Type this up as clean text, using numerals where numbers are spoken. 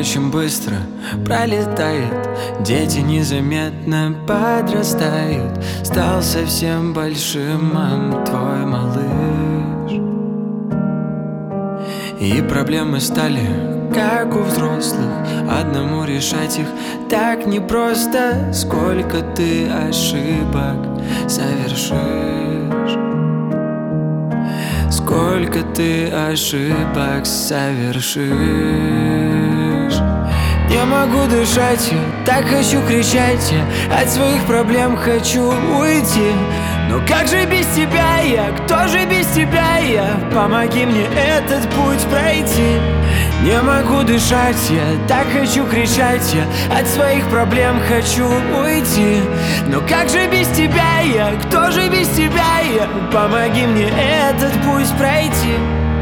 очень быстро пролетает. Дети незаметно подрастают. Стал совсем большим, мам, твой малыш. И проблемы стали как у взрослых. Одному решать их так непросто. Сколько ты ошибок совершишь, сколько ты ошибок совершишь. Не могу дышать, я так хочу кричать, я от своих проблем хочу уйти. Но как же без тебя я, кто же без тебя я? Помоги мне этот путь пройти. Не могу дышать, я так хочу кричать, я от своих проблем хочу уйти. Но как же без тебя я, кто же без тебя я? Помоги мне этот путь пройти.